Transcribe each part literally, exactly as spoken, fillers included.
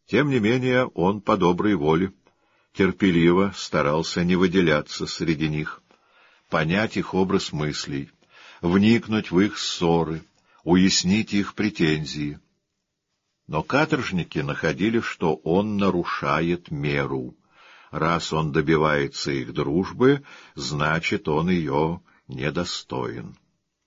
Тем не менее он по доброй воле терпеливо старался не выделяться среди них, понять их образ мыслей, вникнуть в их ссоры, уяснить их претензии. Но каторжники находили, что он нарушает меру. Раз он добивается их дружбы, значит, он ее недостоин.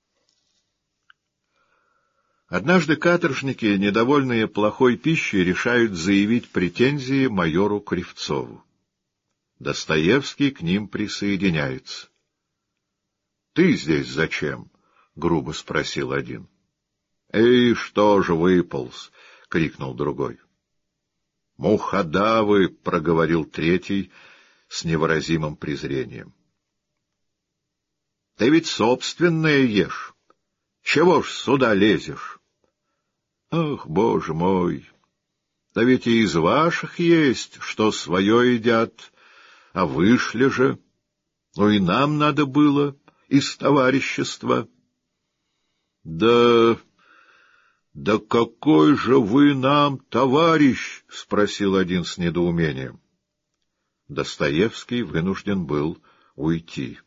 Однажды каторжники, недовольные плохой пищей, решают заявить претензии майору Кривцову. Достоевский к ним присоединяется. — Ты здесь зачем? — грубо спросил один. — Эй, что же выполз? — крикнул другой. — Мухадавы! — проговорил третий с невыразимым презрением. — Ты ведь собственное ешь. Чего ж сюда лезешь? — Ах, Боже мой! Да ведь и из ваших есть, что свое едят, а вышли же. Ну и нам надо было из товарищества. — Да... «Да какой же вы нам товарищ?» — спросил один с недоумением. Достоевский вынужден был уйти.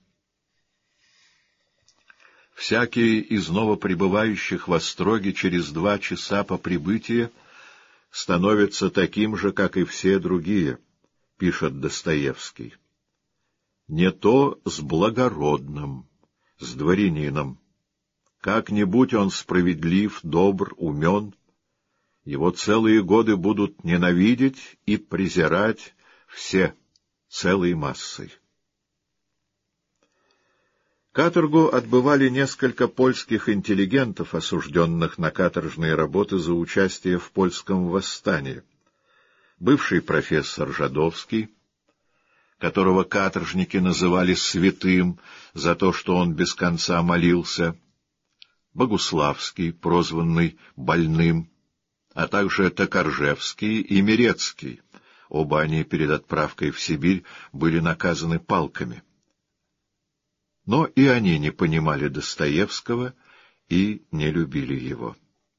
Всякий из новоприбывающих в Остроге через два часа по прибытии становится таким же, как и все другие, — пишет Достоевский. Не то с благородным, с дворянином. Как-нибудь он справедлив, добр, умен, его целые годы будут ненавидеть и презирать все, целой массой. Каторгу отбывали несколько польских интеллигентов, осужденных на каторжные работы за участие в польском восстании. Бывший профессор Жадовский, которого каторжники называли святым за то, что он без конца молился, Богуславский, прозванный Больным, а также Токаржевский и Мирецкий. Оба они перед отправкой в Сибирь были наказаны палками. Но и они не понимали Достоевского и не любили его.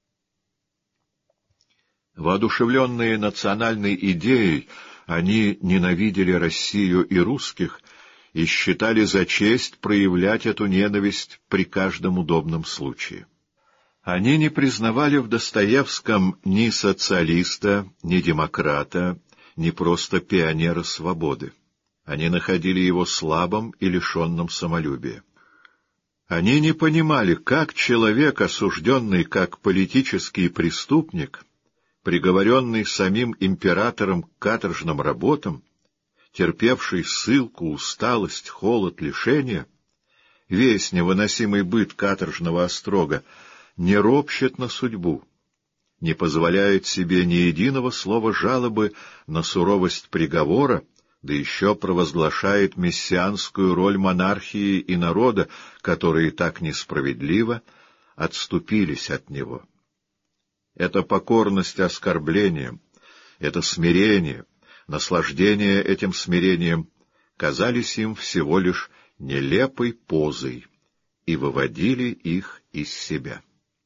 Воодушевленные национальной идеей, они ненавидели Россию и русских и считали за честь проявлять эту ненависть при каждом удобном случае. Они не признавали в Достоевском ни социалиста, ни демократа, ни просто пионера свободы. Они находили его слабым и лишенным самолюбия. Они не понимали, как человек, осужденный как политический преступник, приговоренный самим императором к каторжным работам, терпевший ссылку, усталость, холод, лишения, весь невыносимый быт каторжного острога, не ропщет на судьбу, не позволяет себе ни единого слова жалобы на суровость приговора, да еще провозглашает мессианскую роль монархии и народа, которые так несправедливо отступились от него. Это покорность оскорблениям, это смирение, наслаждение этим смирением казались им всего лишь нелепой позой и выводили их из себя.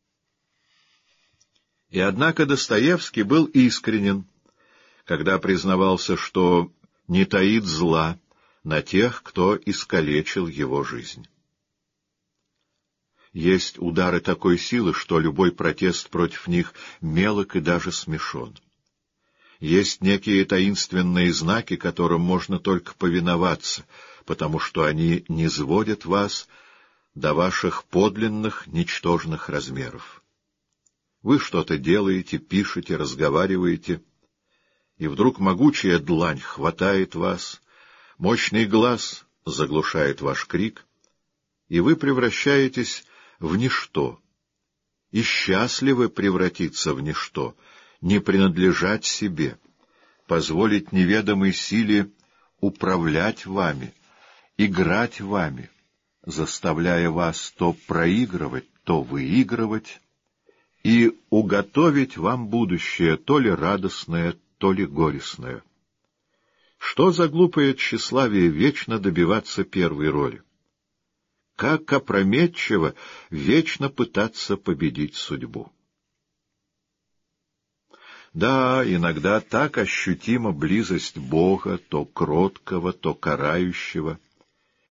И однако Достоевский был искренен, когда признавался, что не таит зла на тех, кто искалечил его жизнь. Есть удары такой силы, что любой протест против них мелок и даже смешон. Есть некие таинственные знаки, которым можно только повиноваться, потому что они низводят вас до ваших подлинных, ничтожных размеров. Вы что-то делаете, пишете, разговариваете, и вдруг могучая длань хватает вас, мощный глаз заглушает ваш крик, и вы превращаетесь в ничто, и счастливы превратиться в ничто, не принадлежать себе, позволить неведомой силе управлять вами, играть вами, заставляя вас то проигрывать, то выигрывать, и уготовить вам будущее, то ли радостное, то ли горестное. Что за глупое тщеславие вечно добиваться первой роли? Как опрометчиво вечно пытаться победить судьбу! Да, иногда так ощутима близость Бога, то кроткого, то карающего,